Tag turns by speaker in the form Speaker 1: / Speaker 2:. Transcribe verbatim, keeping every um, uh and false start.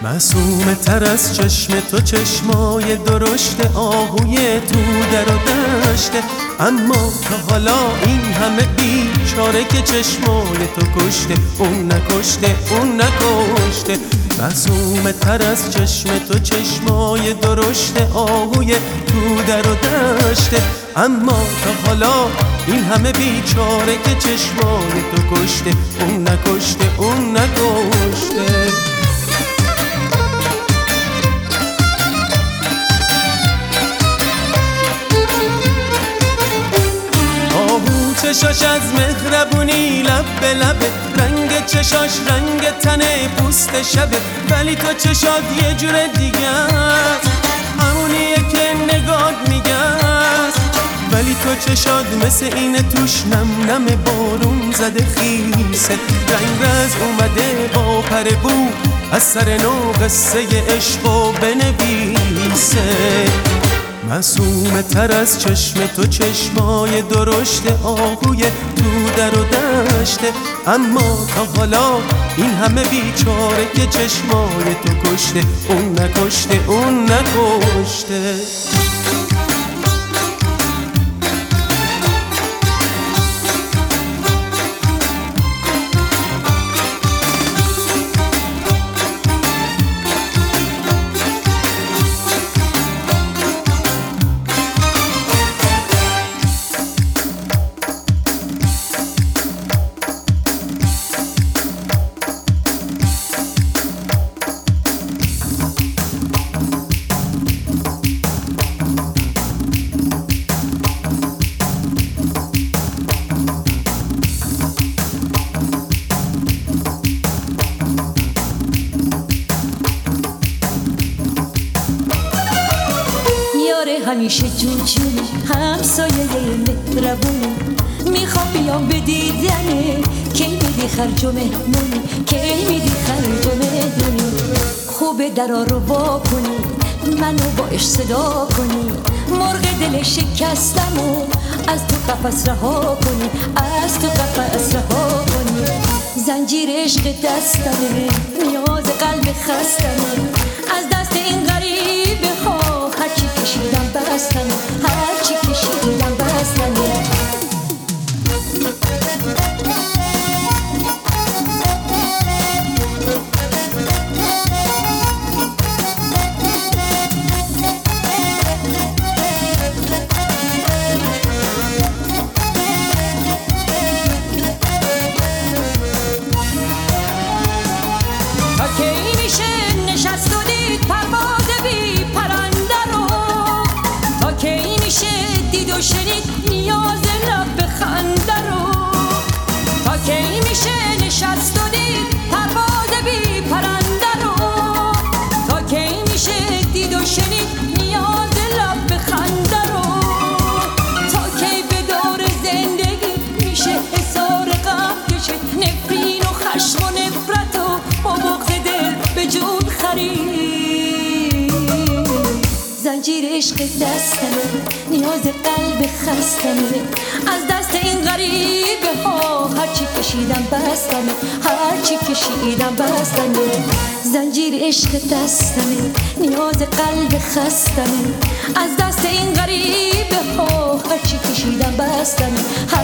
Speaker 1: معصومه تر از چشم تو چشمای درشت آهوی تو در و دشته، اما تا حالا این همه بیچاره که چشمای تو کشته اون نکشته اون نکشته. معصومه تر از چشم تو چشمای درشت آهوی تو در و دشته، اما تا حالا این همه بیچاره که چشمای تو کشته اون نکشته اون نکشته. چشاش از مهربونی لب به لبه، رنگ چشاش رنگ تنه پوست شبه، ولی تو چشات یه جور دیگه است، همونیه که نگات میگه است. ولی تو چشات مثل اینه توش نم نم بارون زده خیسه، رنگ رز اومده با پر بو از سر نو قصه عشق و بنویسه. معصومه تر از چشم تو چشمای درشت آهوی تو در و دشته، اما تا حالا این همه بیچاره که چشمای تو کشته اون نکشته اون نکشته.
Speaker 2: همیشه جوجونی همسایه مهربونی، میخوام بیام به دیدنه، کی میدی خرج و مهمونی کی میدی خرج و مهمونی. خوبه درا رو وا کنی منو با عشق صدا کنی، مرغ دل شکستمو از تو قفس رها کنی از تو قفس رها کنی. زنجیر عشق دستمه نیاز قلب خستمه، از دست این غریبه ها هرچی کشیدم بستمه هرچی کشیدم بستمه. شنید نیاز لب خنده رو، تا کی میشه نشست و دید پرواز بی پرنده رو، تا کی میشه دید و شنید نیاز لب خنده رو، تا کی به دور زندگی میشه حصار غم کشید، نفرین و خشم و نفرت و با بغض دل به جون خرید. زنجیر عشق دستمه نیاز قلب خستمه، از دست این غریبه ها هرچی کشیدم بستمه هرچی کشیدم بستمه. زنجیر عشق دستمه نیاز قلب خستمه، از دست این غریبه ها هرچی کشیدم بستمه